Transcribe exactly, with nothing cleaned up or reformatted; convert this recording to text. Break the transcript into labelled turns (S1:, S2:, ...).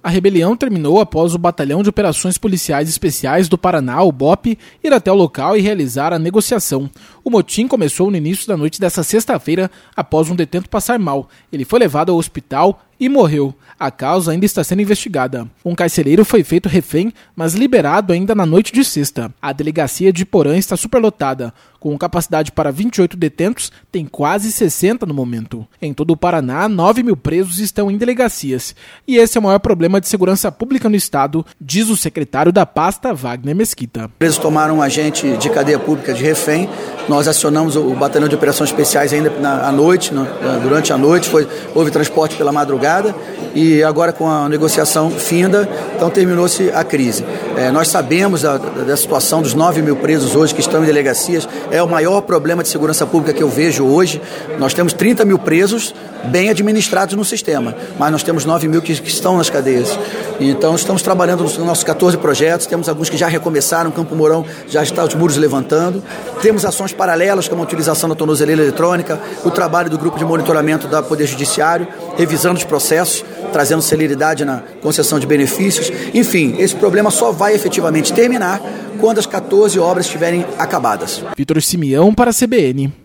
S1: A rebelião terminou após o Batalhão de Operações Policiais Especiais do Paraná, o B O P, ir até o local e realizar a negociação. O motim começou no início da noite desta sexta-feira, após um detento passar mal. Ele foi levado ao hospital e morreu. A causa ainda está sendo investigada. Um carcereiro foi feito refém, mas liberado ainda na noite de sexta. A delegacia de Porã está superlotada. Com capacidade para vinte e oito detentos, tem quase sessenta no momento. Em todo o Paraná, nove mil presos estão em delegacias. E esse é o maior problema de segurança pública no estado, diz o secretário da pasta, Wagner Mesquita.
S2: Os presos tomaram um agente de cadeia pública de refém. Nós acionamos o Batalhão de Operações Especiais ainda na, à noite, no, durante a noite, foi, houve transporte pela madrugada e agora com a negociação finda, então terminou-se a crise. É, nós sabemos da, da situação dos nove mil presos hoje que estão em delegacias, é o maior problema de segurança pública que eu vejo hoje. Nós temos trinta mil presos bem administrados no sistema, mas nós temos nove mil que, que estão nas cadeias. Então estamos trabalhando nos nossos catorze projetos, temos alguns que já recomeçaram, Campo Mourão já está os muros levantando, temos ações paralelas como a utilização da tornozeleira eletrônica, o trabalho do grupo de monitoramento da Poder Judiciário, revisando os processos, trazendo celeridade na concessão de benefícios. Enfim, esse problema só vai efetivamente terminar quando as catorze obras estiverem acabadas.
S1: Vitor Simeão para a C B N.